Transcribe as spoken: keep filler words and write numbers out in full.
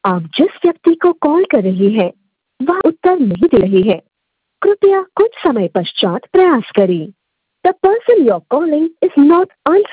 आप जिस व्यक्ति को कॉल कर रहे हैं वह उत्तर नहीं दे रहे हैं। कृपया कुछ समय पश्चात प्रयास करें। The person you are calling is not answer